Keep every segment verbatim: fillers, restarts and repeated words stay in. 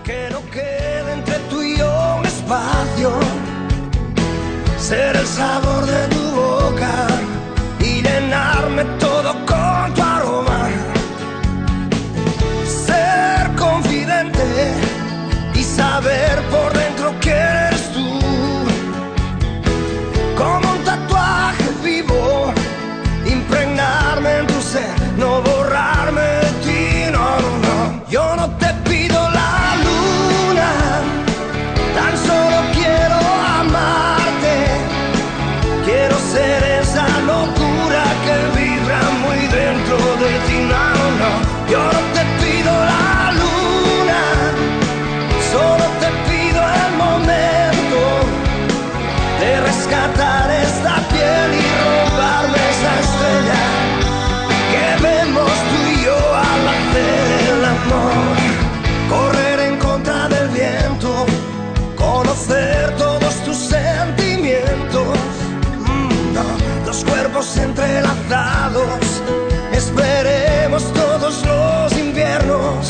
Que no quede entre tú y yo un espacio, ser el sabor de tu boca y llenarme todo con tu aroma, ser confidente y saber por dentro que eres tú, como un tatuaje vivo, impregnarme en tu ser, no borrarme de ti, no, no, no. Yo no te pido la luna, tan solo quiero amarte, quiero ser esa locura que vibra muy dentro de ti, no, no. Yo no te pido la luna, solo te pido el momento de rescatar esta piel y robarme esa estrella que vemos tú y yo al hacer el amor. Correr en contra del viento, conocer todos tus sentimientos, mm, no, los cuerpos entrelazados, esperemos todos los inviernos.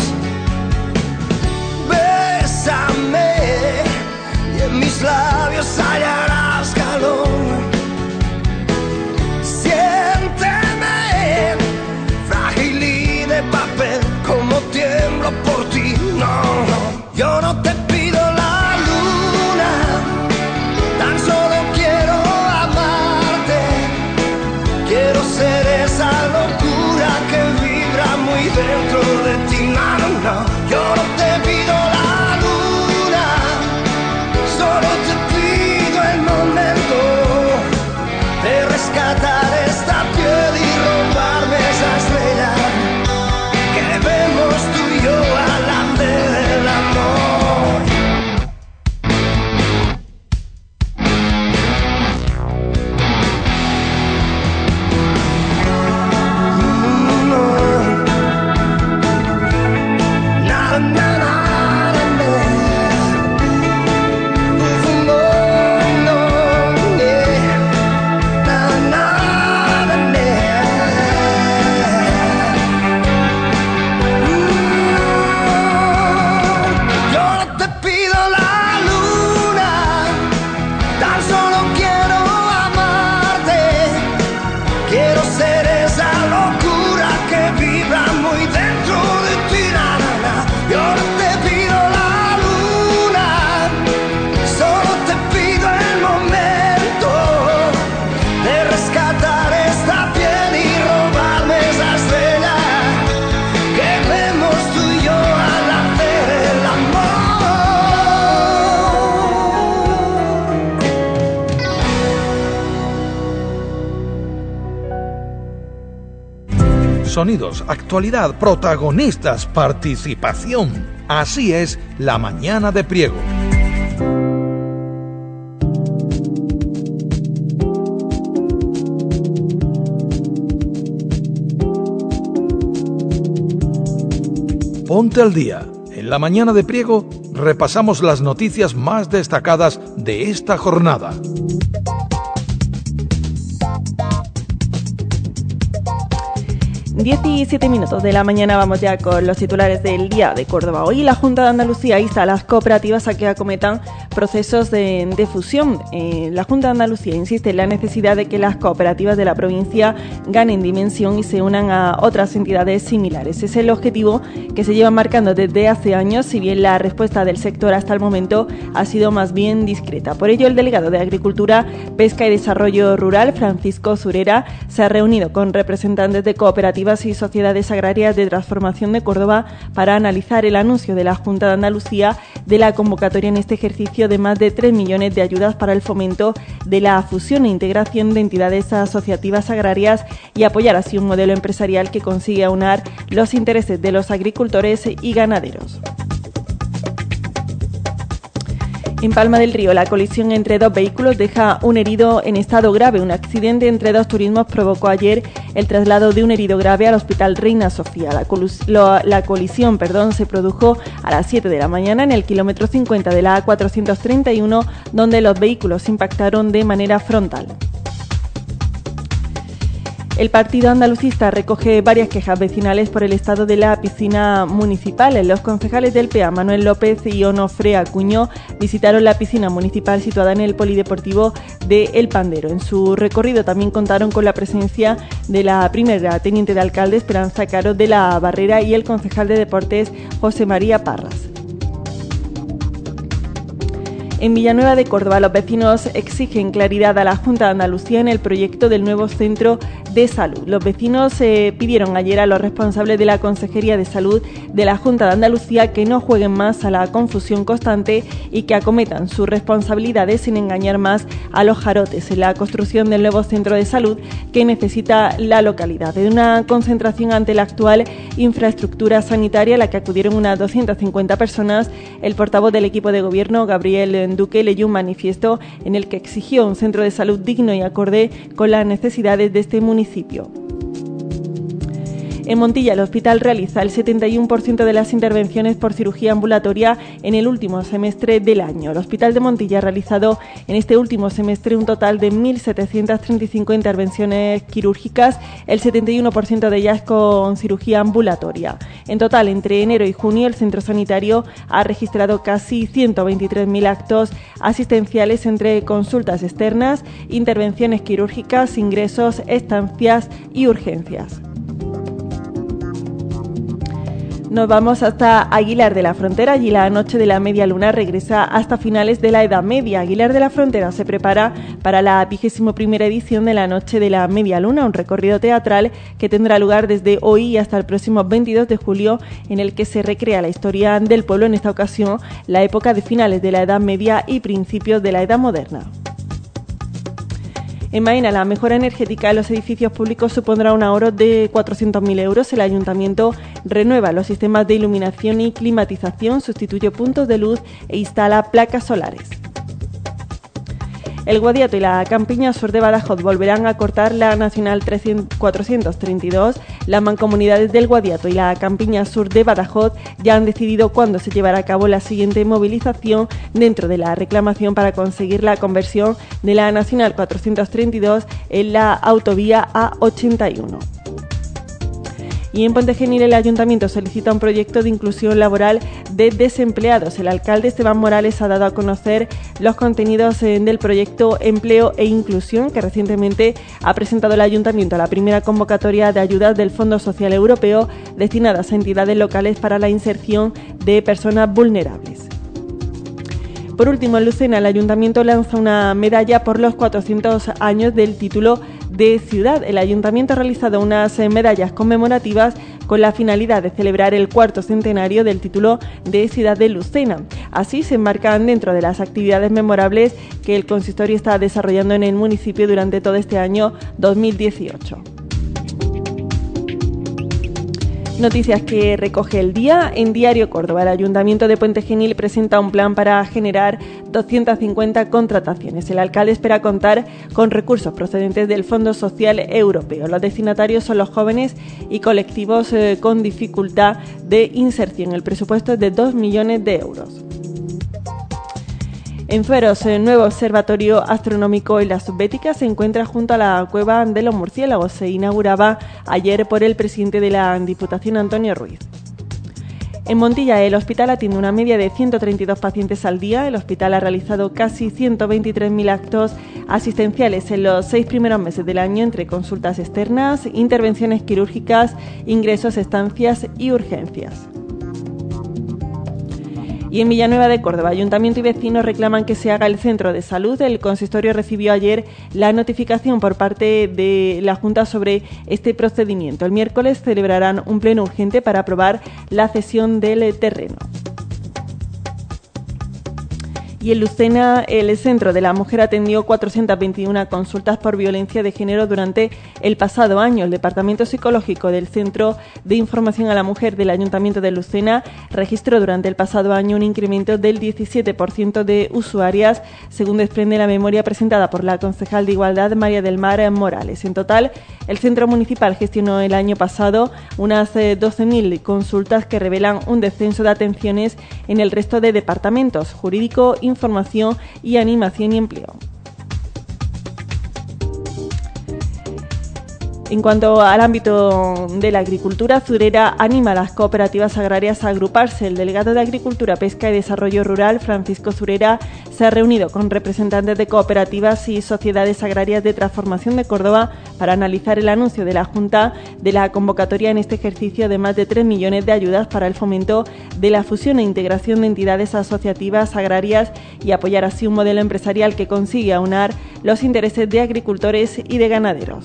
Bésame y en mis labios hallarás calor. Siénteme frágil y de papel, como tiemblo por ti. No, no, yo no te pido la luna, tan solo quiero amarte, quiero ser esa locura que vibra muy dentro de ti. No, no, no, yo no te pido la luna, solo te pido el momento de rescatar esta piel y robarme esa estrella que vemos tú y yo al hacer el amor. Mm, no. Na, na, na, na, na. Mm, no, no, yeah. Na, na, na, na. Yo no te pido la luna, tan solo quiero amarte, quiero ser esa locura que vibra muy dentro de ti, na, na, na. Yo no te pido la luna, solo te pido el momento de rescatar esta piel y robarme esa estrella que vemos tú y yo al hacer el amor. Sonidos, actualidad, protagonistas, participación. Así es La Mañana de Priego. Ponte al día. En La Mañana de Priego repasamos las noticias más destacadas de esta jornada. diecisiete minutos de la mañana, vamos ya con los titulares del día de Córdoba. Hoy la Junta de Andalucía insta a las cooperativas a que acometan procesos de, de fusión. Eh, la Junta de Andalucía insiste en la necesidad de que las cooperativas de la provincia ganen dimensión y se unan a otras entidades similares. Es el objetivo que se lleva marcando desde hace años, si bien la respuesta del sector hasta el momento ha sido más bien discreta. Por ello, el delegado de Agricultura, Pesca y Desarrollo Rural, Francisco Surera, se ha reunido con representantes de cooperativas y sociedades agrarias de transformación de Córdoba para analizar el anuncio de la Junta de Andalucía de la convocatoria en este ejercicio de más de tres millones de ayudas para el fomento de la fusión e integración de entidades asociativas agrarias y apoyar así un modelo empresarial que consiga aunar los intereses de los agricultores y ganaderos. En Palma del Río, la colisión entre dos vehículos deja un herido en estado grave. Un accidente entre dos turismos provocó ayer el traslado de un herido grave al Hospital Reina Sofía. La, colus- lo- la colisión perdón, se produjo a las siete de la mañana en el kilómetro cincuenta de la A cuatrocientos treinta y uno, donde los vehículos impactaron de manera frontal. El partido andalucista recoge varias quejas vecinales por el estado de la piscina municipal. Los concejales del P A, Manuel López y Onofre Acuño, visitaron la piscina municipal situada en el polideportivo de El Pandero. En su recorrido también contaron con la presencia de la primera teniente de alcalde, Esperanza Caro de la Barrera, y el concejal de deportes, José María Parras. En Villanueva de Córdoba, los vecinos exigen claridad a la Junta de Andalucía en el proyecto del nuevo centro de salud. Los vecinos eh, pidieron ayer a los responsables de la Consejería de Salud de la Junta de Andalucía que no jueguen más a la confusión constante y que acometan sus responsabilidades sin engañar más a los jarotes en la construcción del nuevo centro de salud que necesita la localidad. De una concentración ante la actual infraestructura sanitaria a la que acudieron unas doscientas cincuenta personas, el portavoz del equipo de gobierno, Gabriel Duque, leyó un manifiesto en el que exigió un centro de salud digno y acorde con las necesidades de este municipio. En Montilla, el hospital realiza el setenta y uno por ciento de las intervenciones por cirugía ambulatoria en el último semestre del año. El Hospital de Montilla ha realizado en este último semestre un total de mil setecientas treinta y cinco intervenciones quirúrgicas, el setenta y uno por ciento de ellas con cirugía ambulatoria. En total, entre enero y junio, el centro sanitario ha registrado casi ciento veintitrés mil actos asistenciales entre consultas externas, intervenciones quirúrgicas, ingresos, estancias y urgencias. Nos vamos hasta Aguilar de la Frontera. Allí la noche de la media luna regresa hasta finales de la Edad Media. Aguilar de la Frontera se prepara para la vigésimo primera edición de la noche de la media luna, un recorrido teatral que tendrá lugar desde hoy y hasta el próximo veintidós de julio, en el que se recrea la historia del pueblo, en esta ocasión la época de finales de la Edad Media y principios de la Edad Moderna. En Maena, la mejora energética de los edificios públicos supondrá un ahorro de cuatrocientos mil euros. El ayuntamiento renueva los sistemas de iluminación y climatización, sustituye puntos de luz e instala placas solares. El Guadiato y la Campiña Sur de Badajoz volverán a cortar la Nacional cuatrocientos treinta y dos. Las mancomunidades del Guadiato y la Campiña Sur de Badajoz ya han decidido cuándo se llevará a cabo la siguiente movilización dentro de la reclamación para conseguir la conversión de la Nacional cuatrocientos treinta y dos en la autovía A ochenta y uno. Y en Puente Genil, el Ayuntamiento solicita un proyecto de inclusión laboral de desempleados. El alcalde Esteban Morales ha dado a conocer los contenidos del proyecto Empleo e Inclusión que recientemente ha presentado el Ayuntamiento a la primera convocatoria de ayudas del Fondo Social Europeo destinadas a entidades locales para la inserción de personas vulnerables. Por último, en Lucena, el Ayuntamiento lanza una medalla por los cuatrocientos años del título de ciudad. El Ayuntamiento ha realizado unas medallas conmemorativas con la finalidad de celebrar el cuarto centenario del título de ciudad de Lucena. Así se enmarcan dentro de las actividades memorables que el consistorio está desarrollando en el municipio durante todo este año dos mil dieciocho. Noticias que recoge El Día. En Diario Córdoba, el Ayuntamiento de Puente Genil presenta un plan para generar doscientas cincuenta contrataciones. El alcalde espera contar con recursos procedentes del Fondo Social Europeo. Los destinatarios son los jóvenes y colectivos eh, con dificultad de inserción. El presupuesto es de dos millones de euros. En Fueros, el nuevo observatorio astronómico en la Subbética se encuentra junto a la Cueva de los Murciélagos. Se inauguraba ayer por el presidente de la Diputación, Antonio Ruiz. En Montilla, el hospital atiende una media de ciento treinta y dos pacientes al día. El hospital ha realizado casi ciento veintitrés mil actos asistenciales en los seis primeros meses del año, entre consultas externas, intervenciones quirúrgicas, ingresos, estancias y urgencias. Y en Villanueva de Córdoba, Ayuntamiento y vecinos reclaman que se haga el centro de salud. El consistorio recibió ayer la notificación por parte de la Junta sobre este procedimiento. El miércoles celebrarán un pleno urgente para aprobar la cesión del terreno. Y en Lucena, el Centro de la Mujer atendió cuatrocientas veintiuna consultas por violencia de género durante el pasado año. El Departamento Psicológico del Centro de Información a la Mujer del Ayuntamiento de Lucena registró durante el pasado año un incremento del diecisiete por ciento de usuarias, según desprende la memoria presentada por la concejal de Igualdad, María del Mar Morales. En total, el Centro Municipal gestionó el año pasado unas doce mil consultas que revelan un descenso de atenciones en el resto de departamentos: jurídico, información y animación y empleo. En cuanto al ámbito de la agricultura, Zurera anima a las cooperativas agrarias a agruparse. El delegado de Agricultura, Pesca y Desarrollo Rural, Francisco Zurera, se ha reunido con representantes de cooperativas y sociedades agrarias de transformación de Córdoba para analizar el anuncio de la Junta de la convocatoria en este ejercicio de más de tres millones de ayudas para el fomento de la fusión e integración de entidades asociativas agrarias y apoyar así un modelo empresarial que consigue aunar los intereses de agricultores y de ganaderos.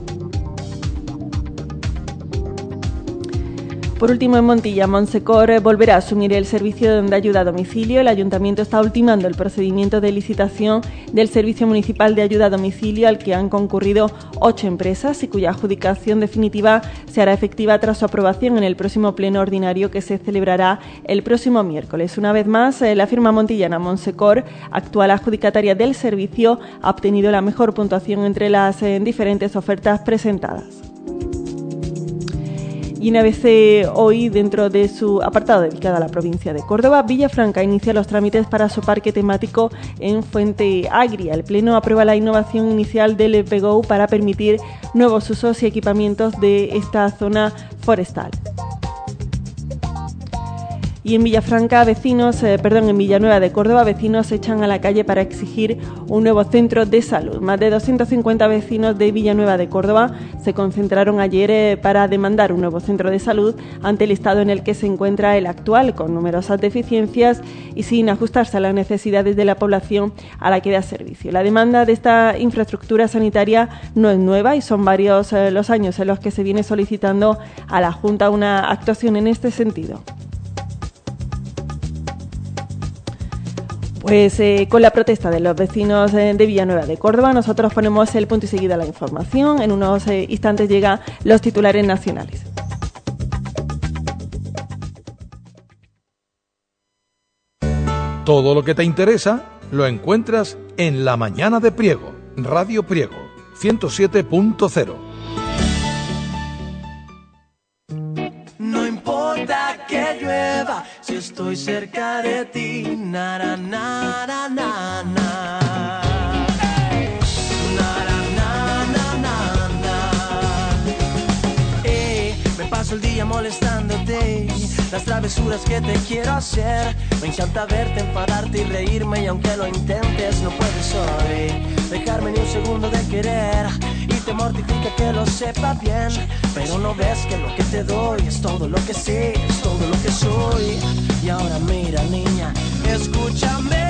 Por último, en Montilla, Monsecor volverá a asumir el servicio de ayuda a domicilio. El Ayuntamiento está ultimando el procedimiento de licitación del Servicio Municipal de Ayuda a Domicilio, al que han concurrido ocho empresas y cuya adjudicación definitiva se hará efectiva tras su aprobación en el próximo pleno ordinario que se celebrará el próximo miércoles. Una vez más, la firma montillana Monsecor, actual adjudicataria del servicio, ha obtenido la mejor puntuación entre las eh, diferentes ofertas presentadas. Y en A B C hoy, dentro de su apartado dedicado a la provincia de Córdoba, Villafranca inicia los trámites para su parque temático en Fuente Agria. El Pleno aprueba la innovación inicial del P G O para permitir nuevos usos y equipamientos de esta zona forestal. Y en Villafranca, vecinos, eh, perdón, en Villanueva de Córdoba, vecinos se echan a la calle para exigir un nuevo centro de salud. Más de doscientos cincuenta vecinos de Villanueva de Córdoba se concentraron ayer eh, para demandar un nuevo centro de salud ante el estado en el que se encuentra el actual, con numerosas deficiencias y sin ajustarse a las necesidades de la población a la que da servicio. La demanda de esta infraestructura sanitaria no es nueva y son varios eh, los años en los que se viene solicitando a la Junta una actuación en este sentido. Pues eh, con la protesta de los vecinos eh, de Villanueva de Córdoba, nosotros ponemos el punto y seguido a la información. En unos eh, instantes llegan los titulares nacionales. Todo lo que te interesa lo encuentras en La Mañana de Priego, Radio Priego, ciento siete punto cero. No importa que llueva, si estoy cerca de ti, na na na na na na. El día molestándote, las travesuras que te quiero hacer. Me encanta verte, enfadarte y reírme, y aunque lo intentes no puedes hoy dejarme ni un segundo de querer. Y te mortifica que lo sepa bien, pero no ves que lo que te doy es todo lo que sé, es todo lo que soy. Y ahora mira, niña, escúchame.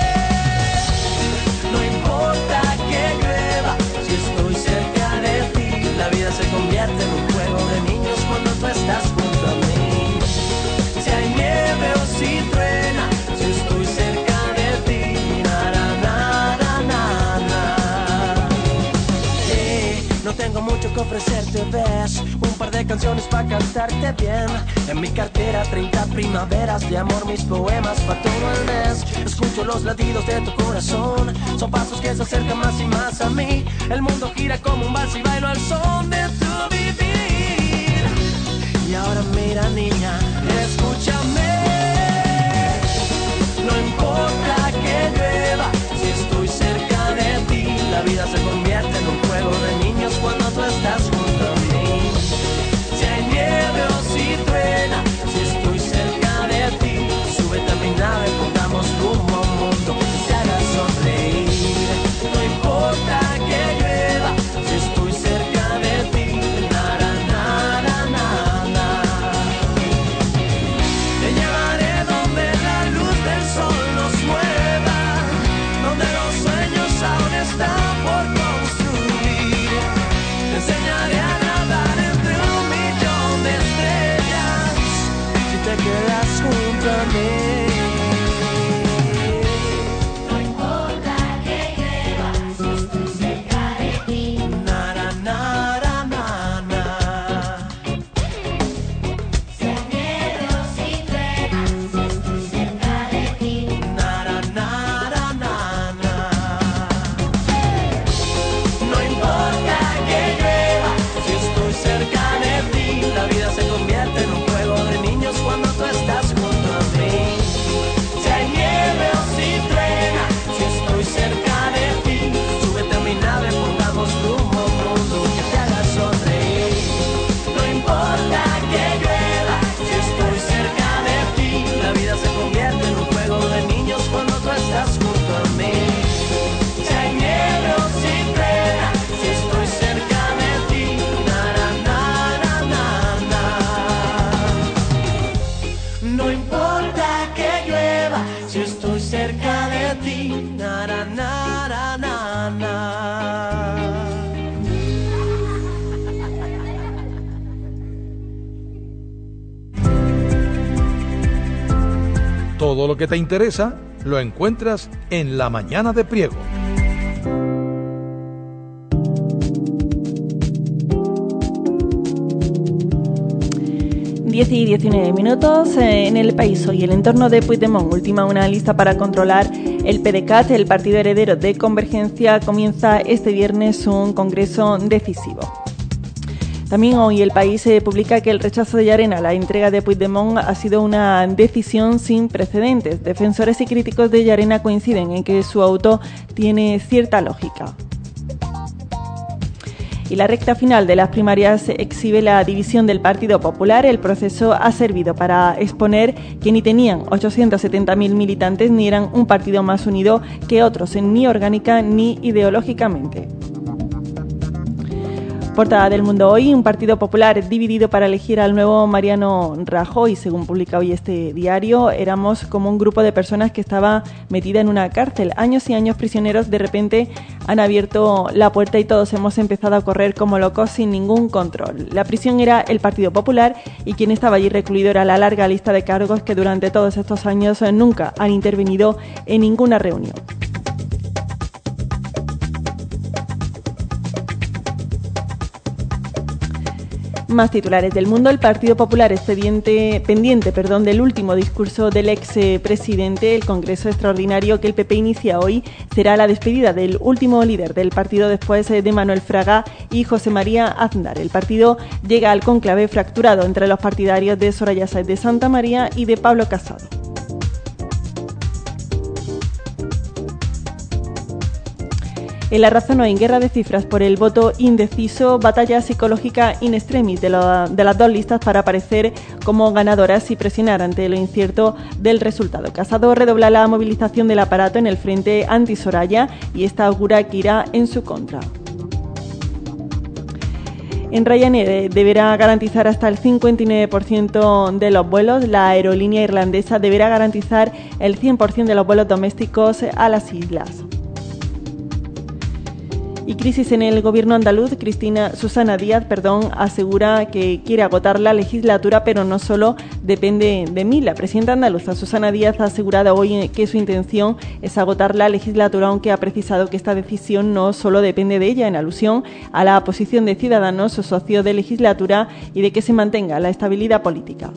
No importa que llueva, si estoy cerca de ti, la vida se convierte en un juego de niños cuando tú estás junto a mí. Si hay nieve o si truena, si estoy cerca de ti, na na na na na na. Eh, no tengo mucho que ofrecerte, ves, un par de canciones para cantarte bien. En mi cartera treinta primaveras de amor, mis poemas para todo el mes. Escucho los latidos de tu corazón, son pasos que se acercan más y más a mí. El mundo gira como un vals y bailo al son de tu vivir. Y ahora mira, niña, escúchame. No importa que llueva, si estoy cerca de ti, la vida se convierte en un juego de niños cuando tú estás junto a mí. Si hay nieve o si truena, si estoy cerca de ti, súbete a mi nave, pongamos rumbo a un mundo que te haga sonreír. No importa que llueva, si estoy cerca de ti, Todo lo que te interesa lo encuentras en La Mañana de Priego. diez y diecinueve minutos. En El País y el entorno de Puigdemont ultima una lista para controlar el PDeCAT. El partido heredero de Convergencia comienza este viernes un congreso decisivo. También hoy El País eh, publica que el rechazo de Llarena a la entrega de Puigdemont ha sido una decisión sin precedentes. Defensores y críticos de Llarena coinciden en que su auto tiene cierta lógica. Y la recta final de las primarias exhibe la división del Partido Popular. El proceso ha servido para exponer que ni tenían ochocientos setenta mil militantes ni eran un partido más unido que otros, ni orgánica ni ideológicamente. Portada del Mundo Hoy, un Partido Popular dividido para elegir al nuevo Mariano Rajoy. Según publica hoy este diario, éramos como un grupo de personas que estaba metida en una cárcel. Años y años prisioneros de repente han abierto la puerta y todos hemos empezado a correr como locos sin ningún control. La prisión era el Partido Popular y quien estaba allí recluido era la larga lista de cargos que durante todos estos años nunca han intervenido en ninguna reunión. Más titulares del Mundo. El Partido Popular expediente, pendiente perdón, del último discurso del ex presidente. El Congreso Extraordinario que el P P inicia hoy será la despedida del último líder del partido después de Manuel Fraga y José María Aznar. El partido llega al cónclave fracturado entre los partidarios de Soraya Sáenz de Santamaría y de Pablo Casado. En La Razón hoy, en guerra de cifras por el voto indeciso, batalla psicológica in extremis de, lo, de las dos listas para aparecer como ganadoras y presionar ante lo incierto del resultado. Casado redobla la movilización del aparato en el frente anti-Soraya y esta augura que irá en su contra. En Ryanair deberá garantizar hasta el cincuenta y nueve por ciento de los vuelos. La aerolínea irlandesa deberá garantizar el cien por ciento de los vuelos domésticos a las islas. Y crisis en el gobierno andaluz. Cristina Susana Díaz, perdón, asegura que quiere agotar la legislatura, pero no solo depende de mí. La presidenta andaluza Susana Díaz ha asegurado hoy que su intención es agotar la legislatura, aunque ha precisado que esta decisión no solo depende de ella, en alusión a la posición de Ciudadanos, su socio de legislatura, y de que se mantenga la estabilidad política.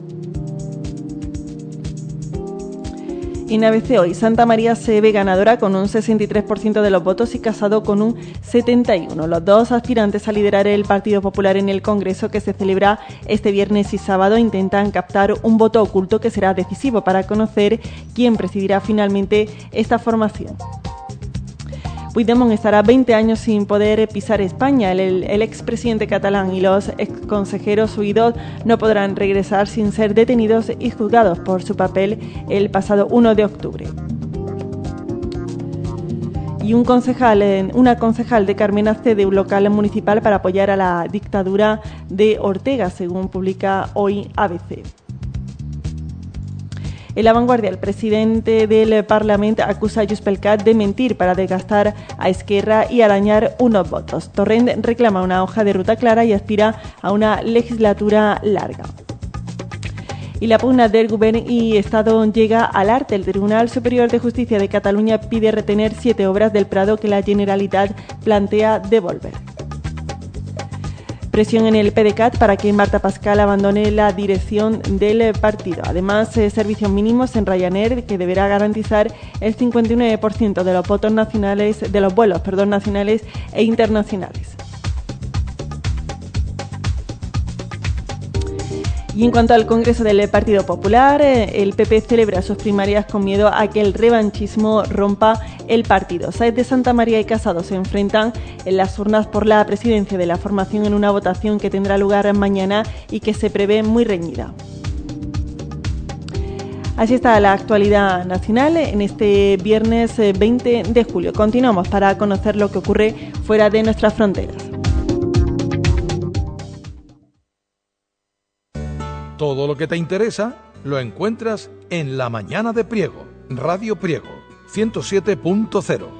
En A B C hoy, Santamaría se ve ganadora con un sesenta y tres por ciento de los votos y Casado con un setenta y uno por ciento. Los dos aspirantes a liderar el Partido Popular en el Congreso, que se celebra este viernes y sábado, intentan captar un voto oculto que será decisivo para conocer quién presidirá finalmente esta formación. Puigdemont estará veinte años sin poder pisar España. El, el, el expresidente catalán y los exconsejeros huidos no podrán regresar sin ser detenidos y juzgados por su papel el pasado uno de octubre. Y un concejal, una concejal de Carmena cede un local municipal para apoyar a la dictadura de Ortega, según publica hoy A B C. En La Vanguardia, el presidente del Parlamento acusa a Junts pel Cat de mentir para desgastar a Esquerra y arañar unos votos. Torrent reclama una hoja de ruta clara y aspira a una legislatura larga. Y la pugna del Gobierno y Estado llega al arte. El Tribunal Superior de Justicia de Cataluña pide retener siete obras del Prado que la Generalitat plantea devolver. Presión en el PDeCAT para que Marta Pascal abandone la dirección del partido. Además, eh, servicios mínimos en Ryanair, que deberá garantizar el cincuenta y nueve por ciento de los votos nacionales, de los vuelos, perdón, nacionales e internacionales. Y en cuanto al Congreso del Partido Popular, el P P celebra sus primarias con miedo a que el revanchismo rompa el partido. Sáenz de Santamaría y Casado se enfrentan en las urnas por la presidencia de la formación en una votación que tendrá lugar mañana y que se prevé muy reñida. Así está la actualidad nacional en este viernes veinte de julio. Continuamos para conocer lo que ocurre fuera de nuestras fronteras. Todo lo que te interesa lo encuentras en La Mañana de Priego, Radio Priego, ciento siete punto cero.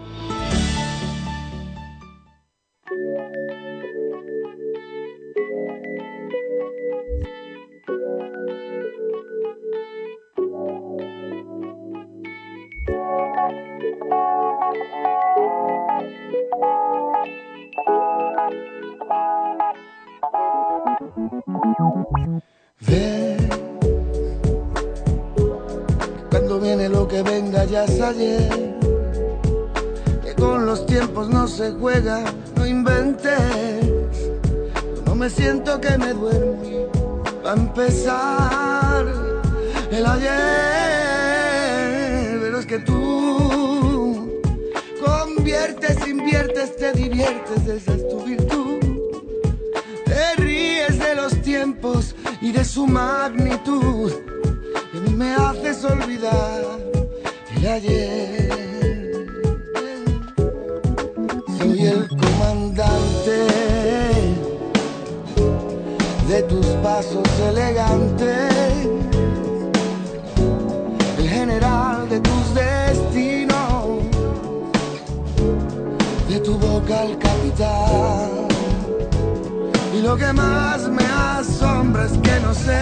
vayas ayer, que con los tiempos no se juega, no inventes. No me siento que me duermo va a empezar el ayer, pero es que tú conviertes, inviertes, te diviertes, esa es tu virtud. Te ríes de los tiempos y de su magnitud, y a mí me haces olvidar el ayer. Soy el comandante de tus pasos elegantes, el general de tus destinos, de tu boca al capitán. Y lo que más me asombra es que no sé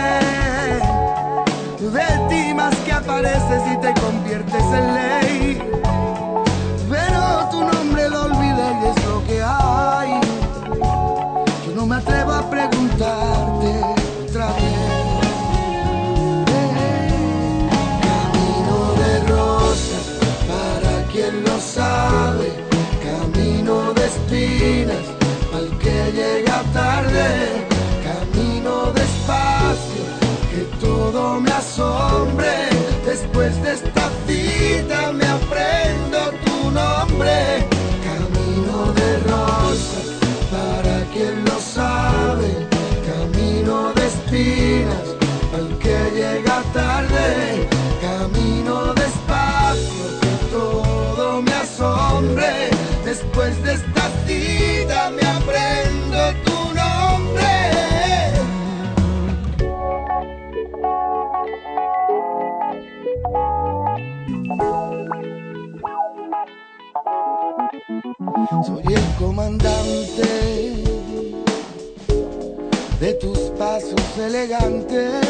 de ti más que apareces y te conviertes en ley, pero tu nombre lo olvidé y es lo que hay. Yo no me atrevo a preguntarte otra vez. Camino de rosas para quien lo sabe, camino de espinas al que llega tarde, camino despacio, que todo me asombre. Después de esta cita me aprendo tu nombre. Camino de rosas para quien lo sabe, camino de espinas al que llega tarde, camino despacio, que todo me asombre. Después de esta cita me aprendo tu nombre. Soy el comandante de tus pasos elegantes,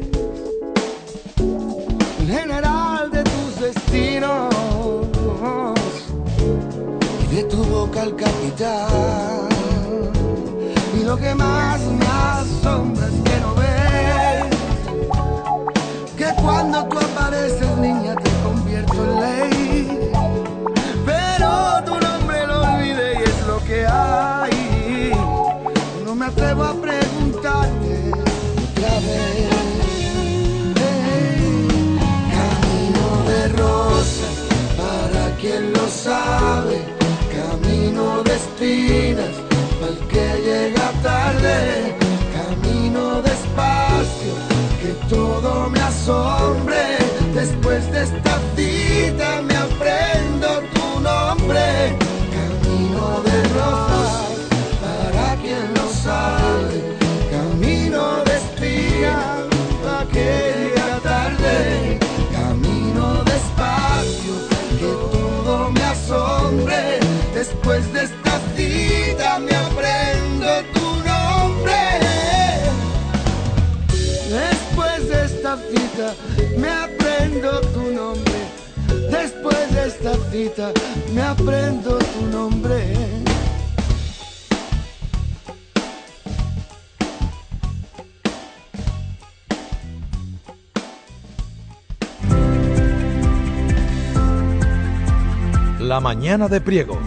el general de tus destinos, de tu boca al capitán. Y lo que más me asombra es que no ves que cuando tú apareces, niña, te convierto en ley, pero tu nombre lo olvidé y es lo que hay. No me atrevo a preguntarte otra vez. Camino de rosas para quien lo sabe, camino de espinas al que llega tarde, camino despacio, que todo me asombre. Después de esta cita me aprendo tu nombre. Camino de rosas para quien lo sabe, camino de espinas para que llega tarde, camino despacio, que todo me asombre. Después de esta cita me aprendo tu nombre. Después de esta cita me aprendo tu nombre. Después de esta cita me aprendo tu nombre. La mañana de Priego.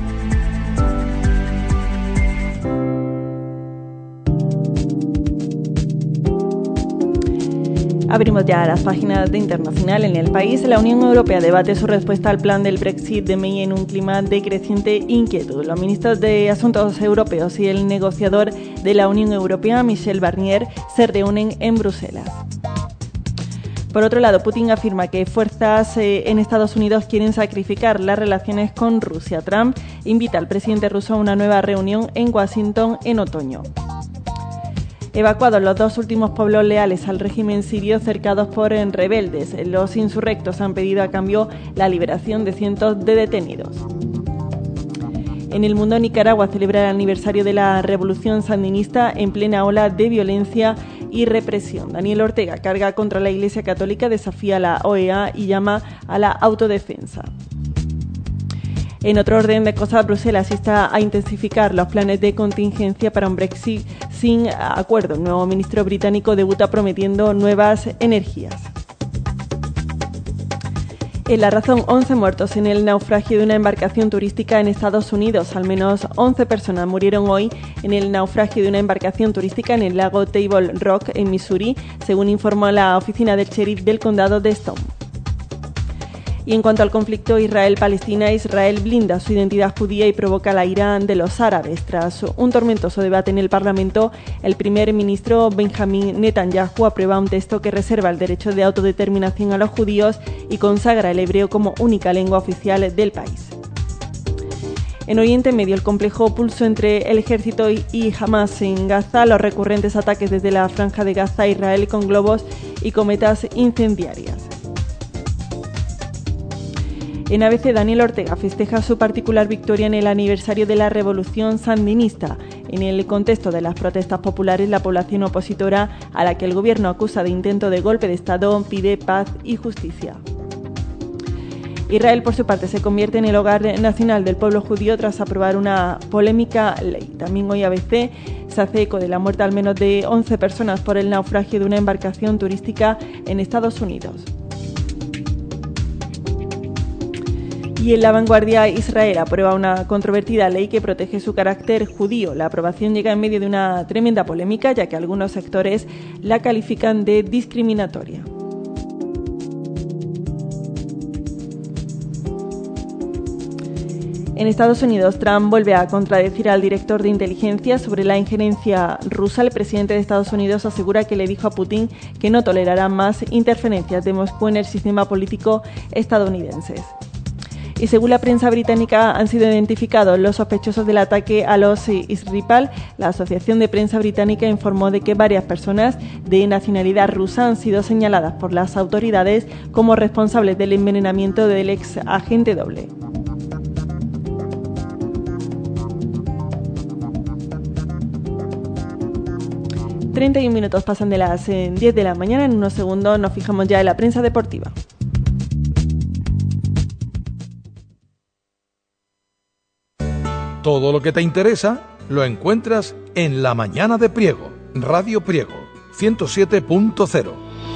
Abrimos ya las páginas de internacional. En el país, la Unión Europea debate su respuesta al plan del Brexit de May en un clima de creciente inquietud. Los ministros de Asuntos Europeos y el negociador de la Unión Europea, Michel Barnier, se reúnen en Bruselas. Por otro lado, Putin afirma que fuerzas eh, en Estados Unidos quieren sacrificar las relaciones con Rusia. Trump invita al presidente ruso a una nueva reunión en Washington en otoño. Evacuados los dos últimos pueblos leales al régimen sirio cercados por rebeldes, los insurrectos han pedido a cambio la liberación de cientos de detenidos. En el mundo, Nicaragua celebra el aniversario de la revolución sandinista en plena ola de violencia y represión. Daniel Ortega carga contra la Iglesia Católica, desafía a la O E A y llama a la autodefensa. En otro orden de cosas, Bruselas insta a intensificar los planes de contingencia para un Brexit sin acuerdo. El nuevo ministro británico debuta prometiendo nuevas energías. En La Razón, once muertos en el naufragio de una embarcación turística en Estados Unidos. Al menos once personas murieron hoy en el naufragio de una embarcación turística en el lago Table Rock, en Missouri, según informó la oficina del sheriff del condado de Stone. Y en cuanto al conflicto Israel-Palestina, Israel blinda su identidad judía y provoca la ira de los árabes. Tras un tormentoso debate en el Parlamento, el primer ministro Benjamin Netanyahu aprueba un texto que reserva el derecho de autodeterminación a los judíos y consagra el hebreo como única lengua oficial del país. En Oriente Medio, el complejo pulso entre el ejército y Hamas en Gaza, los recurrentes ataques desde la franja de Gaza a Israel con globos y cometas incendiarias. En A B C, Daniel Ortega festeja su particular victoria en el aniversario de la Revolución Sandinista. En el contexto de las protestas populares, la población opositora, a la que el gobierno acusa de intento de golpe de Estado, pide paz y justicia. Israel, por su parte, se convierte en el hogar nacional del pueblo judío tras aprobar una polémica ley. También hoy A B C se hace eco de la muerte al menos de once personas por el naufragio de una embarcación turística en Estados Unidos. Y en La Vanguardia, Israel aprueba una controvertida ley que protege su carácter judío. La aprobación llega en medio de una tremenda polémica, ya que algunos sectores la califican de discriminatoria. En Estados Unidos, Trump vuelve a contradecir al director de inteligencia sobre la injerencia rusa. El presidente de Estados Unidos asegura que le dijo a Putin que no tolerará más interferencias de Moscú en el sistema político estadounidense. Y según la prensa británica, han sido identificados los sospechosos del ataque a los Skripal. La Asociación de Prensa Británica informó de que varias personas de nacionalidad rusa han sido señaladas por las autoridades como responsables del envenenamiento del ex agente doble. treinta y un minutos pasan de las diez de la mañana. En unos segundos nos fijamos ya en la prensa deportiva. Todo lo que te interesa lo encuentras en La Mañana de Priego, Radio Priego, ciento siete punto cero.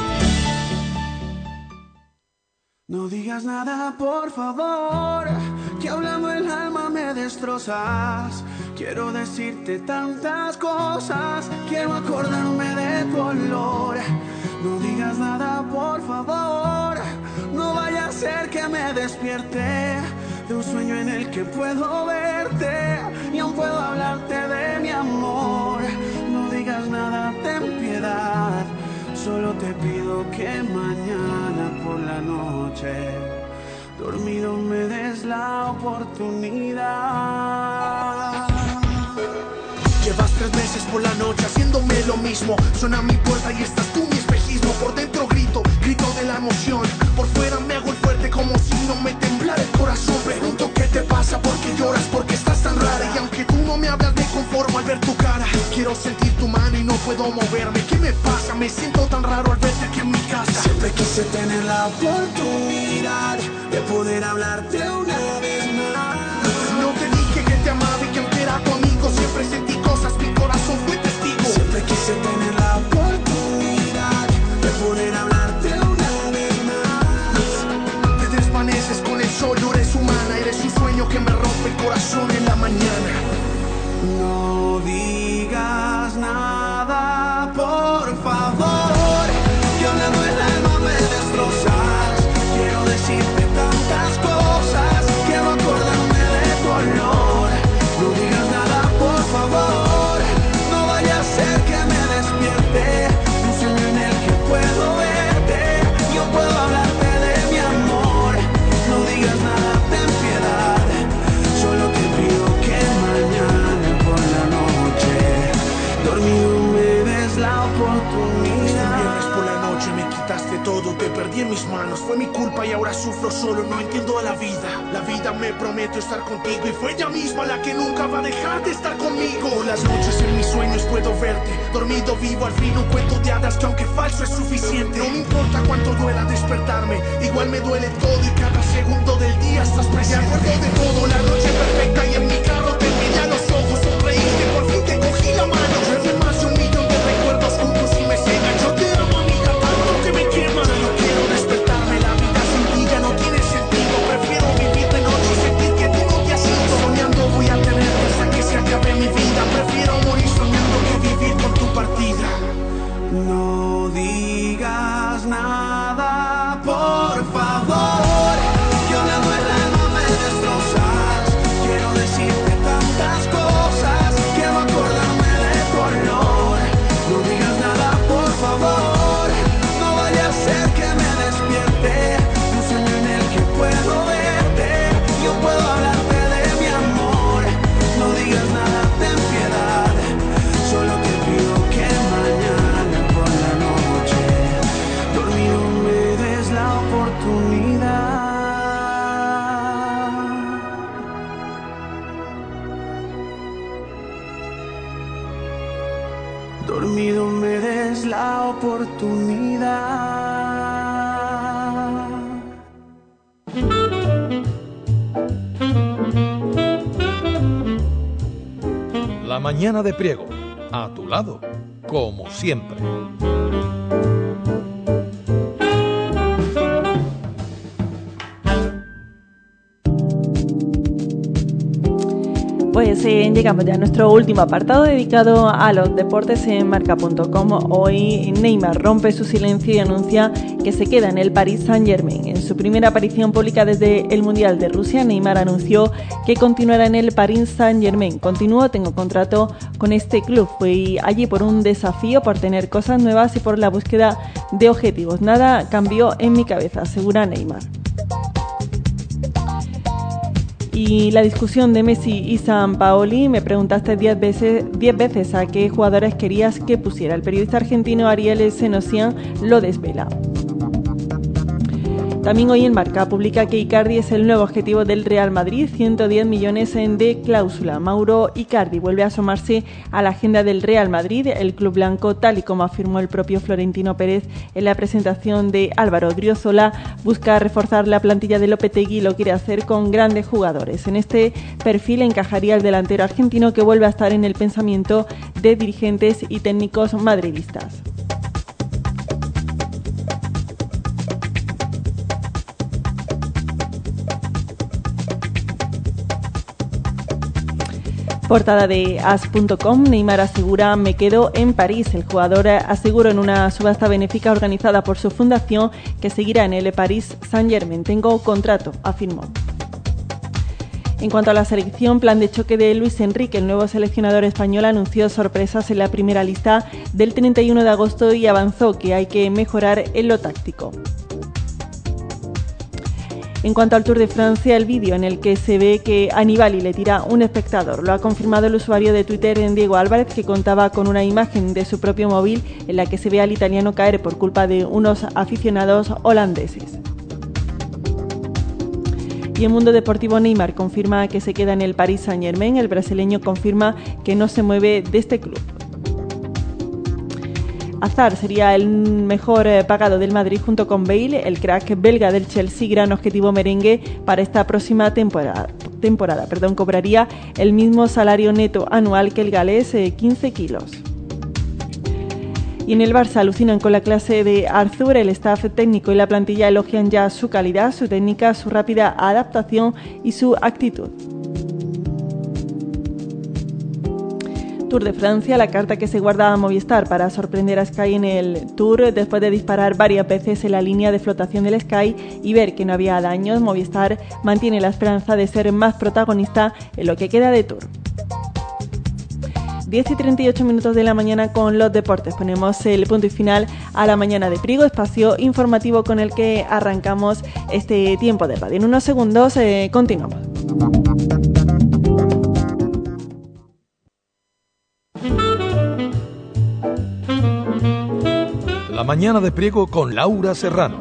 No digas nada, por favor, que hablando el alma me destrozas. Quiero decirte tantas cosas, quiero acordarme de tu olor. No digas nada, por favor, no vaya a ser que me despierte de un sueño en el que puedo verte y aún puedo hablarte de mi amor. No digas nada, ten piedad, solo te pido que mañana por la noche, dormido, me des la oportunidad. Llevas tres meses por la noche haciéndome lo mismo. Suena a mi puerta y estás tú, mi espejismo. Por dentro grito, grito de la emoción. Por fuera me hago el fuerte como si no me temblara el corazón. Pregunto qué te pasa, por qué lloras, por qué estás tan rara. Y aunque tú no me hablas, me conformo al ver tu cara. Quiero sentir tu mano y no puedo moverme. ¿Qué me pasa? Me siento tan raro al verte aquí en mi casa. Siempre quise tener la oportunidad de poder hablarte una vez más. No te dije que te amaba y que aunque era tu amigo, siempre sentí cosas, mi corazón fue testigo. Siempre quise tener la oportunidad de poder hablarte una vez más. Te desvaneces con el sol, no eres humana, eres un sueño que me rompe el corazón en la mañana. No digas nada, por favor, que hablando el alma me destrozas. Quiero decirte tantas cosas, quiero acordarme de tu olor. No digas nada, por favor, no vaya a ser que me despierte un sueño en el que puedo verte, yo puedo hablarte de mi amor. No digas nada, ten piedad, solo te pido que mañana por la noche, dormido, me des la oportunidad. Este viernes por la noche me quitaste todo, te perdí en mis manos, fue mi culpa y ahora sufro solo, no entiendo a la vida. La vida me prometió estar contigo y fue ella misma la que nunca va a dejar de estar conmigo. Por las noches en mis sueños puedo verte, dormido vivo al fin, un cuento de hadas que aunque falso es suficiente. No me importa cuánto duela despertarme, igual me duele todo y cada segundo del día estás presente. Me acuerdo de todo, la noche perfecta y en mi carro te miré a los ojos, sonreíste, por fin te cogí la mano. Llevé más de un millón de recuerdos juntos y me cega. Yo te amo, amiga, tanto que me quema. Yo quiero despertarme, la vida sin ti ya no tiene sentido. dormido me des la oportunidad. La mañana de Priego, a tu lado, como siempre. Pues eh, llegamos ya a nuestro último apartado dedicado a los deportes en marca punto com. Hoy Neymar rompe su silencio y anuncia que se queda en el Paris Saint-Germain. En su primera aparición pública desde el Mundial de Rusia, Neymar anunció que continuará en el Paris Saint-Germain. Continúo, tengo contrato con este club. Fui allí por un desafío, por tener cosas nuevas y por la búsqueda de objetivos. Nada cambió en mi cabeza, asegura Neymar. Y la discusión de Messi y Sampaoli, me preguntaste diez veces, diez veces a qué jugadores querías que pusiera. El periodista argentino Ariel Senosian lo desvela. También hoy en Marca publica que Icardi es el nuevo objetivo del Real Madrid, ciento diez millones de cláusula. Mauro Icardi vuelve a asomarse a la agenda del Real Madrid. El club blanco, tal y como afirmó el propio Florentino Pérez en la presentación de Álvaro Odriozola, busca reforzar la plantilla de Lopetegui y lo quiere hacer con grandes jugadores. En este perfil encajaría el delantero argentino, que vuelve a estar en el pensamiento de dirigentes y técnicos madridistas. Portada de as punto com, Neymar asegura me quedo en París. El jugador aseguró en una subasta benéfica organizada por su fundación que seguirá en el Paris Saint-Germain. Tengo contrato, afirmó. En cuanto a la selección, plan de choque de Luis Enrique. El nuevo seleccionador español anunció sorpresas en la primera lista del treinta y uno de agosto y avanzó que hay que mejorar en lo táctico. En cuanto al Tour de Francia, el vídeo en el que se ve que a Nibali le tira un espectador lo ha confirmado el usuario de Twitter Diego Álvarez, que contaba con una imagen de su propio móvil en la que se ve al italiano caer por culpa de unos aficionados holandeses. Y en Mundo Deportivo, Neymar confirma que se queda en el Paris Saint-Germain. El brasileño confirma que no se mueve de este club. Hazard sería el mejor pagado del Madrid junto con Bale. El crack belga del Chelsea, gran objetivo merengue para esta próxima temporada. temporada perdón, cobraría el mismo salario neto anual que el galés, eh, quince kilos. Y en el Barça alucinan con la clase de Arthur. El staff técnico y la plantilla elogian ya su calidad, su técnica, su rápida adaptación y su actitud. Tour de Francia, la carta que se guarda a Movistar para sorprender a Sky en el Tour. Después de disparar varias veces en la línea de flotación del Sky y ver que no había daños, Movistar mantiene la esperanza de ser más protagonista en lo que queda de Tour. diez y treinta y ocho minutos de la mañana con los deportes. Ponemos el punto y final a la mañana de Priego, espacio informativo con el que arrancamos este tiempo de radio. En unos segundos eh, continuamos. La mañana de Priego con Laura Serrano.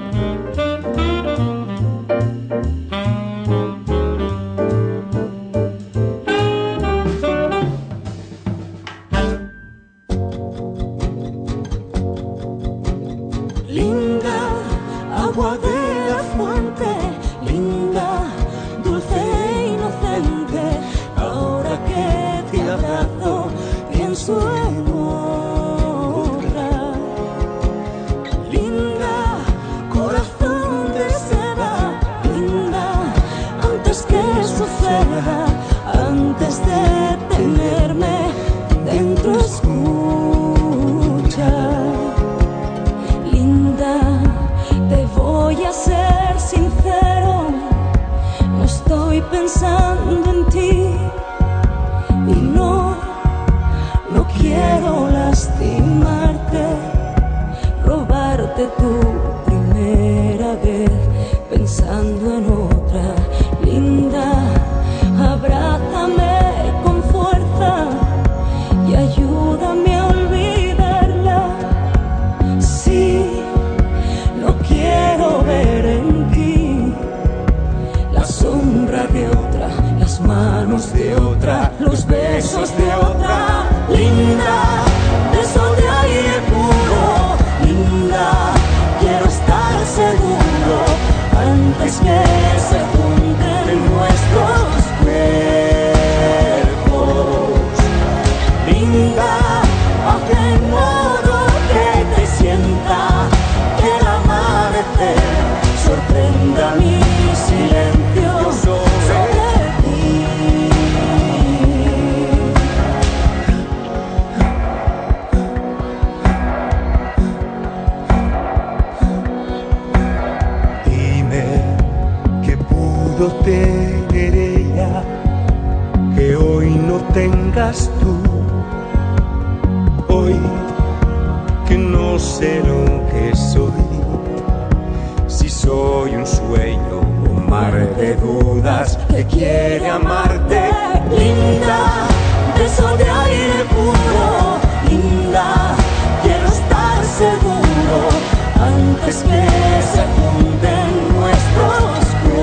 Linda, agua de la fuente, linda, dulce e inocente. Ahora que te abrazo, pienso en otra. Linda, corazón de seda, linda, antes que suceda, antes de tenerme dentro, escucha. Te voy a ser sincero, no estoy pensando en ti y no, no quiero lastimarte, robarte tu primera vez pensando en otra. Linda, abrázame con fuerza y ayúdame a olvidarla. Sí, quiero ver en ti la sombra de otra, las manos de otra, los besos de otra. Linda, beso de tengas tú. Hoy que no sé lo que soy, si soy un sueño o un mar de dudas que quiere amarte. Linda, beso de aire puro, linda, quiero estar seguro antes que se junten nuestros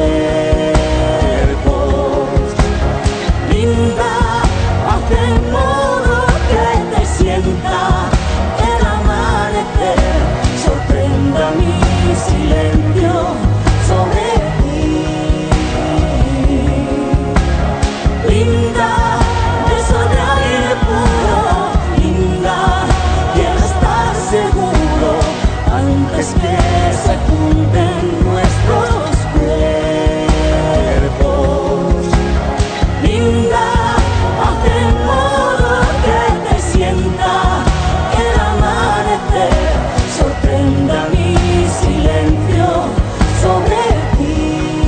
cuerpos. Linda, haz de modo que te sienta el amanecer, sorprenda mi silencio sobre ti. Linda, beso de aire puro, linda, quiero estar seguro antes que se junten nuestros cuerpos. Linda, haz de modo que te sienta el amanecer, sorprenda mi silencio sobre ti.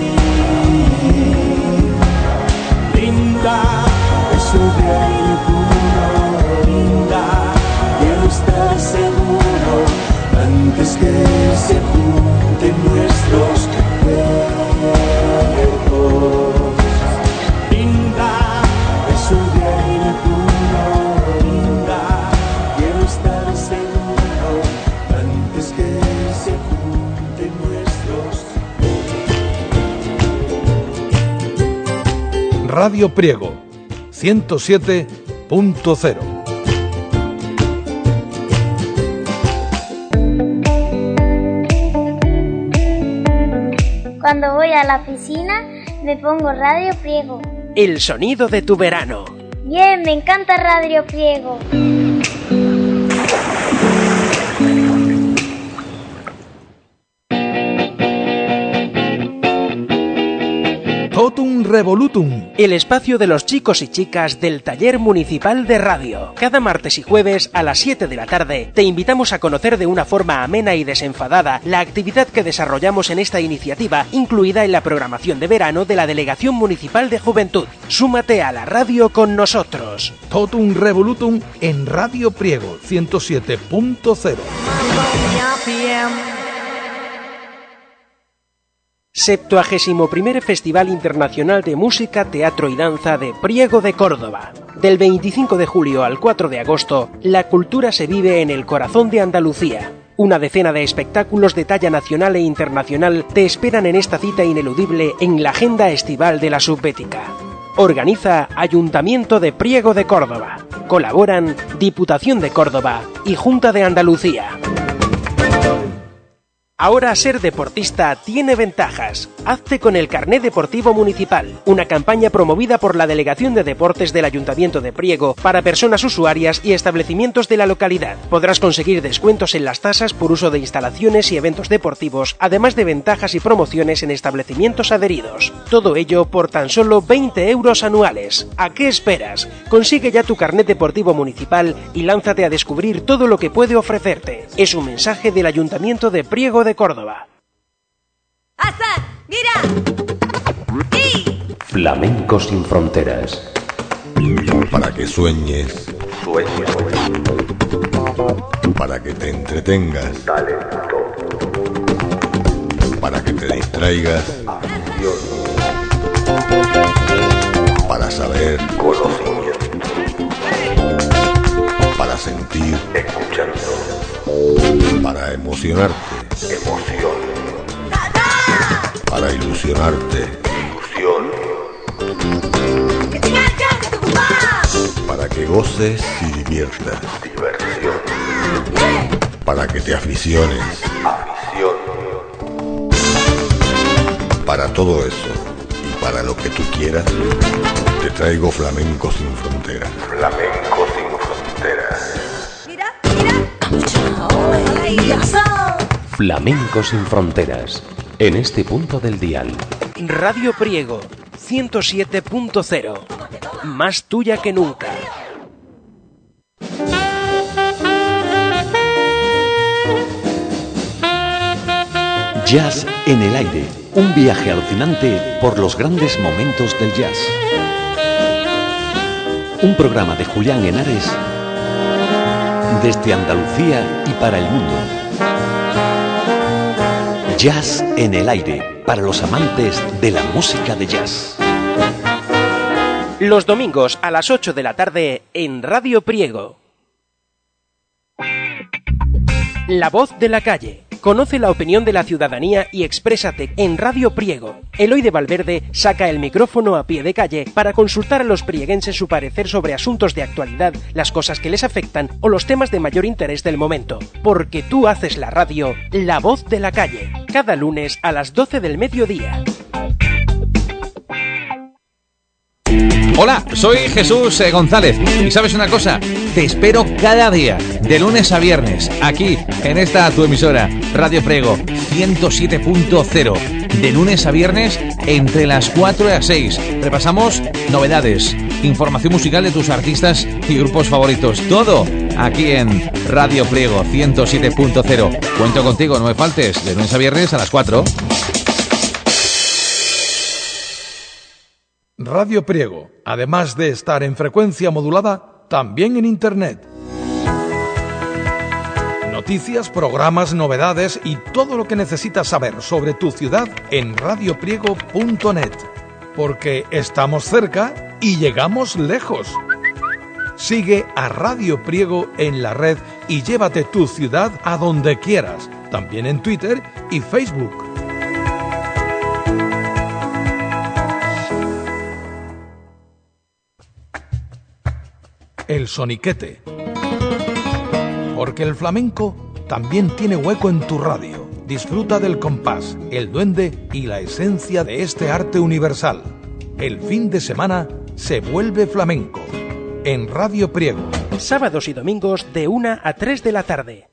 Linda, beso de aire puro, linda, quiero estar seguro antes que se junten nuestros cuerpos. Linda, beso de aire puro, linda, quiero estar seguro antes que se junten nuestros. Radio Priego, ciento siete punto cero. Cuando voy a la piscina me pongo Radio Priego. El sonido de tu verano. Bien, me encanta Radio Priego. Totum Revolutum. El espacio de los chicos y chicas del Taller Municipal de Radio. Cada martes y jueves a las siete de la tarde te invitamos a conocer de una forma amena y desenfadada la actividad que desarrollamos en esta iniciativa, incluida en la programación de verano de la Delegación Municipal de Juventud. Súmate a la radio con nosotros. Totum Revolutum en Radio Priego, ciento siete punto cero. Septuagésimo primer Festival Internacional de Música, Teatro y Danza de Priego de Córdoba. Del veinticinco de julio al cuatro de agosto, la cultura se vive en el corazón de Andalucía. Una decena de espectáculos de talla nacional e internacional te esperan en esta cita ineludible en la agenda estival de la Subbética. Organiza Ayuntamiento de Priego de Córdoba. Colaboran Diputación de Córdoba y Junta de Andalucía. Ahora ser deportista tiene ventajas. Hazte con el Carné Deportivo Municipal, una campaña promovida por la Delegación de Deportes del Ayuntamiento de Priego para personas usuarias y establecimientos de la localidad. Podrás conseguir descuentos en las tasas por uso de instalaciones y eventos deportivos, además de ventajas y promociones en establecimientos adheridos. Todo ello por tan solo veinte euros anuales. ¿A qué esperas? Consigue ya tu Carné Deportivo Municipal y lánzate a descubrir todo lo que puede ofrecerte. Es un mensaje del Ayuntamiento de Priego de Córdoba. ¡Asa! ¡Mira! ¡Sí! Flamenco sin fronteras. Para que sueñes, Sueño. para que te entretengas, Talento. para que te distraigas, Acción. para saber, Conocimiento. para sentir, Escuchando. para emocionarte, Emoción. para ilusionarte, Ilusión. para que goces y diviertas, Diversión. para que te aficiones. Afición. Para todo eso y para lo que tú quieras, te traigo Flamenco sin fronteras. Flamenco sin fronteras. ¡Mira! ¡Mira! Flamenco sin fronteras. En este punto del dial. Radio Priego, ciento siete punto cero. Más tuya que nunca. Jazz en el aire. Un viaje alucinante por los grandes momentos del jazz. Un programa de Julián Henares desde Andalucía y para el mundo. Jazz en el aire, para los amantes de la música de jazz. Los domingos a las ocho de la tarde en Radio Priego. La voz de la calle. Conoce la opinión de la ciudadanía y exprésate en Radio Priego. Eloy de Valverde saca el micrófono a pie de calle para consultar a los prieguenses su parecer sobre asuntos de actualidad, las cosas que les afectan o los temas de mayor interés del momento. Porque tú haces la radio, La voz de la calle. Cada lunes a las doce del mediodía. Hola, soy Jesús eh, González y ¿sabes una cosa? Te espero cada día, de lunes a viernes, aquí, en esta tu emisora, Radio Priego ciento siete punto cero, de lunes a viernes entre las cuatro y las seis. Repasamos novedades, información musical de tus artistas y grupos favoritos, todo aquí en Radio Priego ciento siete punto cero. Cuento contigo, no me faltes, de lunes a viernes a las cuatro. Radio Priego, además de estar en frecuencia modulada, también en Internet. Noticias, programas, novedades y todo lo que necesitas saber sobre tu ciudad en radio priego punto net. Porque estamos cerca y llegamos lejos. Sigue a Radio Priego en la red y llévate tu ciudad a donde quieras, también en Twitter y Facebook. El soniquete. Porque el flamenco también tiene hueco en tu radio. Disfruta del compás, el duende y la esencia de este arte universal. El fin de semana se vuelve flamenco. En Radio Priego. Sábados y domingos de una a tres de la tarde.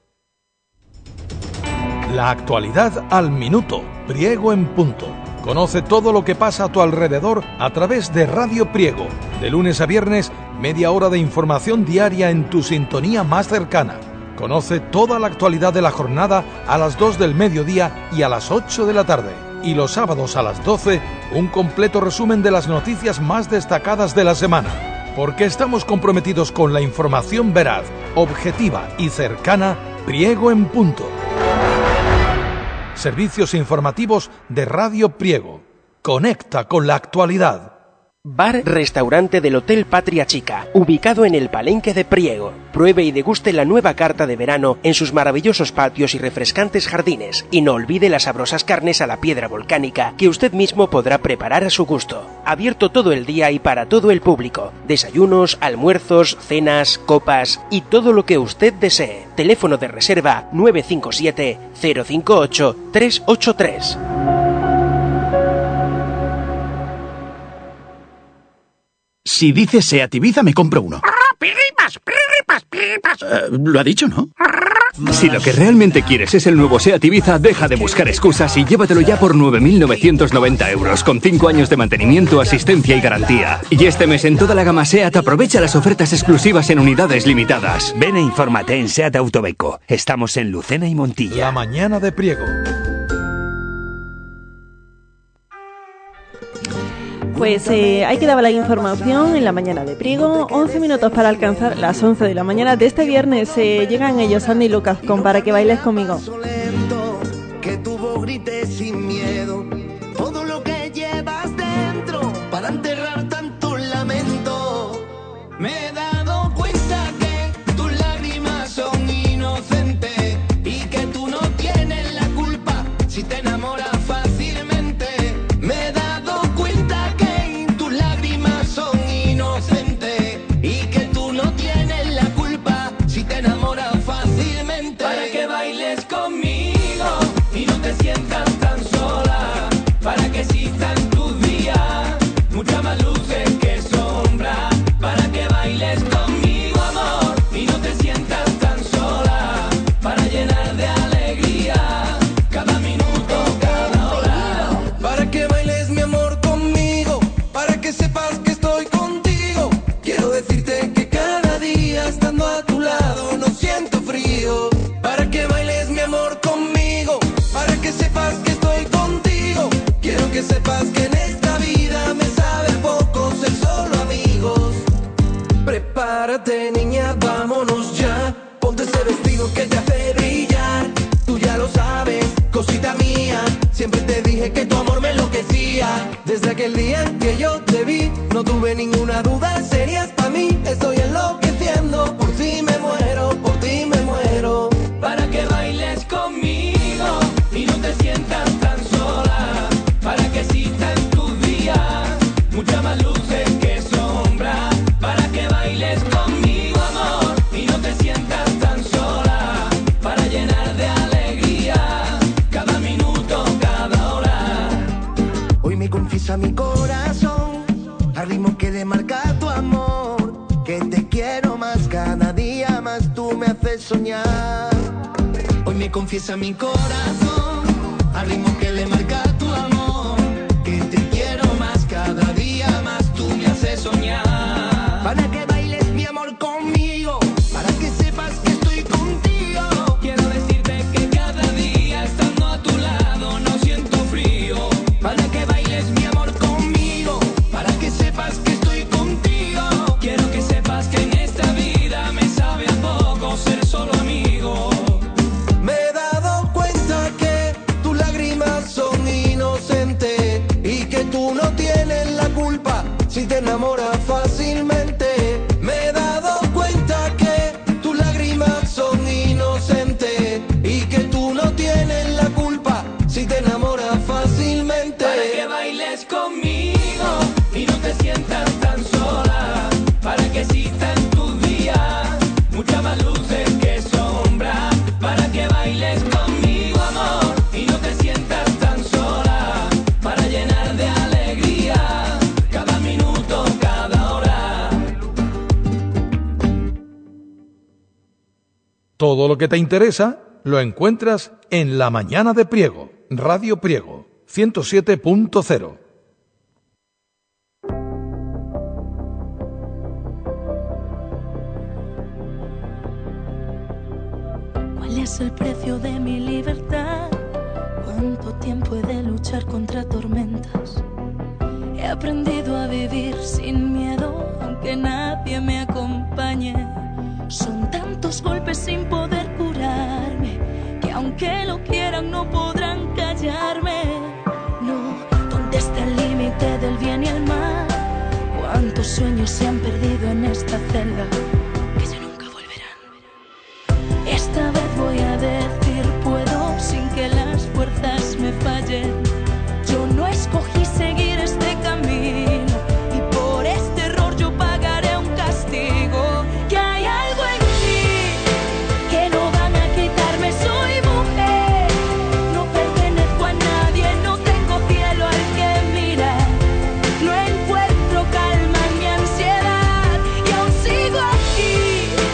La actualidad al minuto. Priego en punto. Conoce todo lo que pasa a tu alrededor a través de Radio Priego. De lunes a viernes, media hora de información diaria en tu sintonía más cercana. Conoce toda la actualidad de la jornada a las dos del mediodía y a las ocho de la tarde. Y los sábados a las doce, un completo resumen de las noticias más destacadas de la semana. Porque estamos comprometidos con la información veraz, objetiva y cercana. Priego en punto. Servicios informativos de Radio Priego. Conecta con la actualidad. Bar-restaurante del Hotel Patria Chica, ubicado en el Palenque de Priego. Pruebe y deguste la nueva carta de verano en sus maravillosos patios y refrescantes jardines. Y no olvide las sabrosas carnes a la piedra volcánica que usted mismo podrá preparar a su gusto. Abierto todo el día y para todo el público. Desayunos, almuerzos, cenas, copas y todo lo que usted desee. Teléfono de reserva nueve cinco siete cero cinco ocho tres ocho tres. Si dice Seat Ibiza, me compro uno. Uh, lo ha dicho, ¿no? Si lo que realmente quieres es el nuevo Seat Ibiza, deja de buscar excusas y llévatelo ya por nueve mil novecientos noventa euros, con cinco años de mantenimiento, asistencia y garantía. Y este mes en toda la gama Seat aprovecha las ofertas exclusivas en unidades limitadas. Ven e infórmate en Seat Autobeco. Estamos en Lucena y Montilla. La mañana de Priego. Pues eh, ahí quedaba la información en la mañana de Priego. once minutos para alcanzar las once de la mañana de este viernes. Eh, llegan ellos, Andy y Lucas, con Para que bailes conmigo. Que tu voz grite sin miedo, todo lo que llevas dentro para enterrar tanto lamento. Me he dado cuenta que tus lágrimas son inocentes y que tú no tienes la culpa si te enamoras fácilmente. Me he dado cuenta que tus lágrimas son inocentes y que tú no tienes la culpa si te enamoras fácilmente. Para que bailes conmigo y no te sientas tan sola. prepárate, niña, vámonos ya. Ponte ese vestido que te hace brillar. Tú ya lo sabes, cosita mía. Siempre te dije que tu amor me enloquecía. Desde aquel día que yo te vi, no tuve ninguna duda, serías para mí. Estoy enloqueciendo, por ti me muero, por ti me muero. Para que bailes conmigo y no te sientas tan sola. Para que exista en tus días mucha más luces que sombra. Para que bailes conmigo, amor, y no te sientas tan sola. Para llenar de alegría cada minuto, cada hora. Hoy me confiesa mi corazón al ritmo que le marca tu amor. Que te quiero más, cada día más tú me haces soñar. Hoy me confiesa mi corazón al ritmo que le marca tu amor. Que te quiero más, cada día más tú me haces soñar. Para que bailes mi amor conmigo, para que sepas que estoy contigo. Quiero decirte que cada día estando a tu lado no siento frío. Para que bailes mi amor conmigo, para que sepas que estoy contigo. Quiero que sepas que en esta vida me sabe a poco ser solo amigo. Me he dado cuenta que tus lágrimas son inocentes y que tú no tienes la culpa si te enamoras fácilmente. Me he dado cuenta que tus lágrimas son inocentes y que tú no tienes la culpa si te enamoras fácilmente. Para que bailes conmigo y no te sientas tan sola. Para que exista en tus días mucha más luces que sombra. Para que bailes conmigo, amor, y no te sientas tan sola. Para llenar de alegría cada minuto, cada hora. Todo lo que te interesa lo encuentras en La Mañana de Priego, Radio Priego, ciento siete punto cero. ¿Cuál es el precio de mi libertad? ¿Cuánto tiempo he de luchar contra tormentas? He aprendido a vivir sin miedo, aunque nadie me acompañe. Son tantos golpes sin poder curarme, que aunque lo quieran no podrán callarme. No, ¿dónde está el límite del bien y el mal? ¿Cuántos sueños se han perdido en esta celda que ya nunca volverán? Esta vez voy a decir puedo sin que las fuerzas me fallen. Yo no escogí seguir este camino y por este error yo pagaré un castigo. Que hay algo en mí que no van a quitarme. Soy mujer, no pertenezco a nadie, no tengo cielo al que mirar. No encuentro calma en mi ansiedad y aún sigo aquí.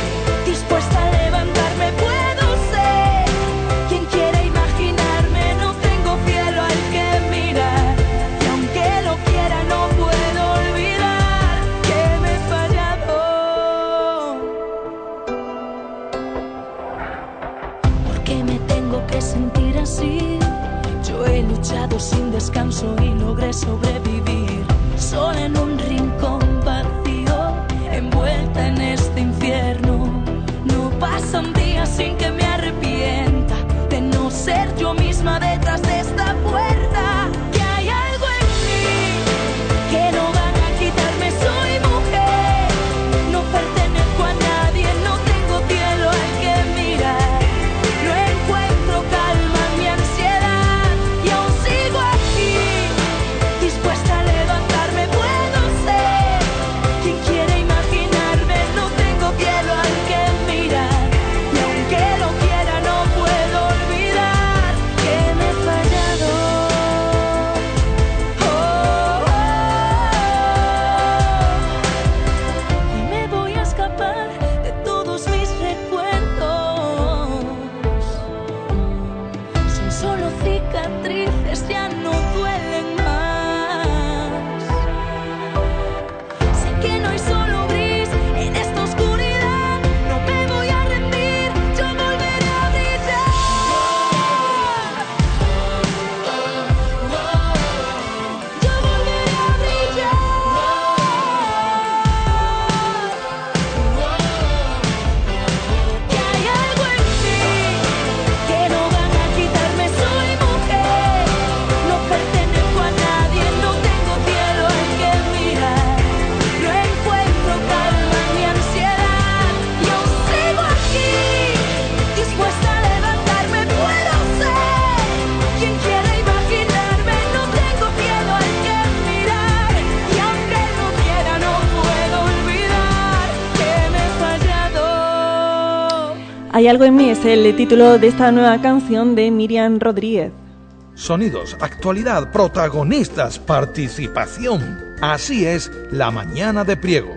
Hay algo en mí es el título de esta nueva canción de Miriam Rodríguez. Sonidos, actualidad, protagonistas, participación. Así es La Mañana de Priego.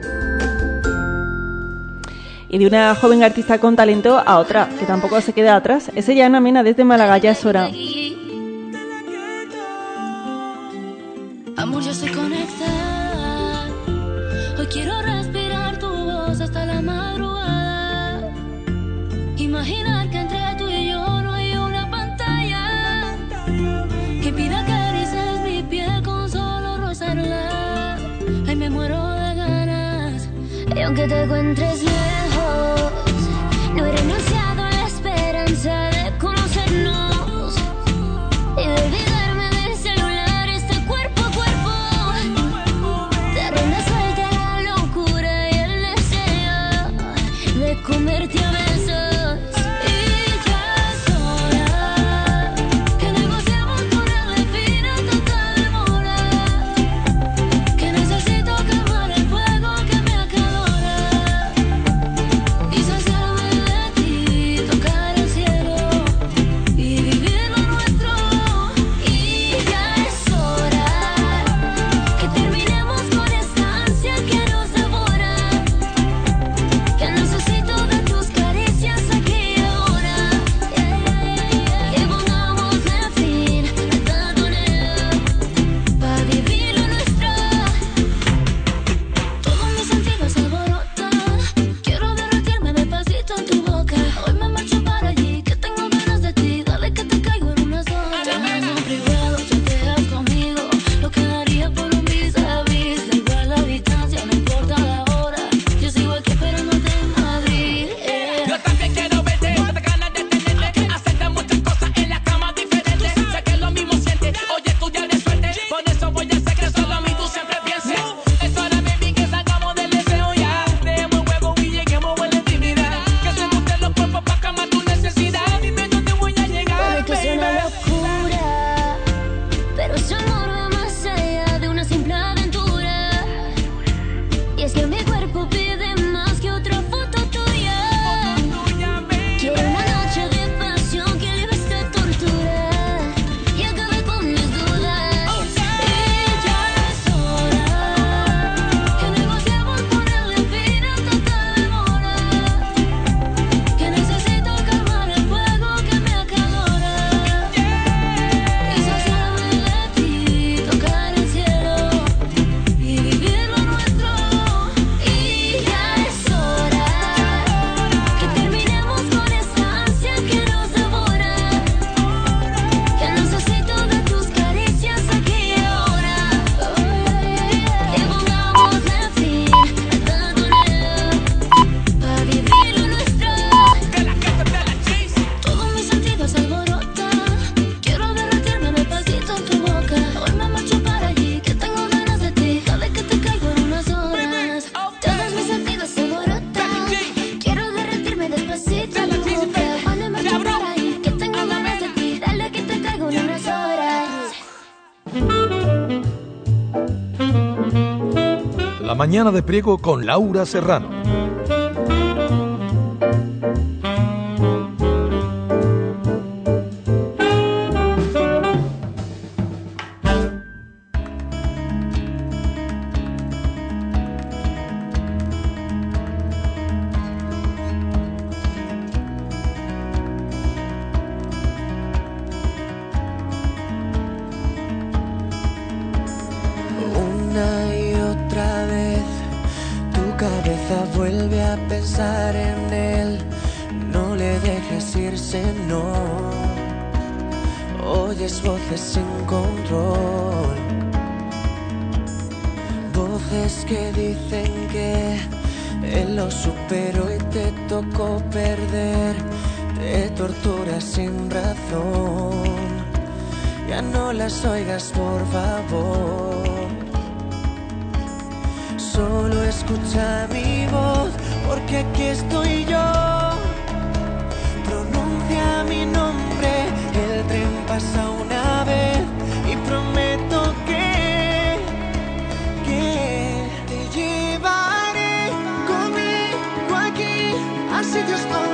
Y de una joven artista con talento a otra, que tampoco se queda atrás. Es ella, Ana Mena, desde Málaga. Ya es hora. Amor, yo sé conectar. Hoy quiero respirar tu voz hasta la madrugada. Imaginar que entre tú y yo no hay una pantalla que pida caricias mi piel con solo rozarla. Ay, me muero de ganas. Y aunque te encuentres lejos, no he renunciado a la esperanza de conocernos y de olvidarme del celular, este cuerpo a cuerpo. Te ronda suelta la locura y el deseo de comerte a besos. La Mañana de Priego con Laura Serrano. Una y otra vez tu cabeza vuelve a pensar en él. No le dejes irse, no. Oyes voces sin control, voces que dicen que él lo superó y te tocó perder. Te torturas sin razón, ya no las oigas, por favor. Solo escucha mi voz, porque aquí estoy yo. Pronuncia mi nombre, el tren pasa una vez y prometo que, que te llevaré conmigo aquí a sitios donde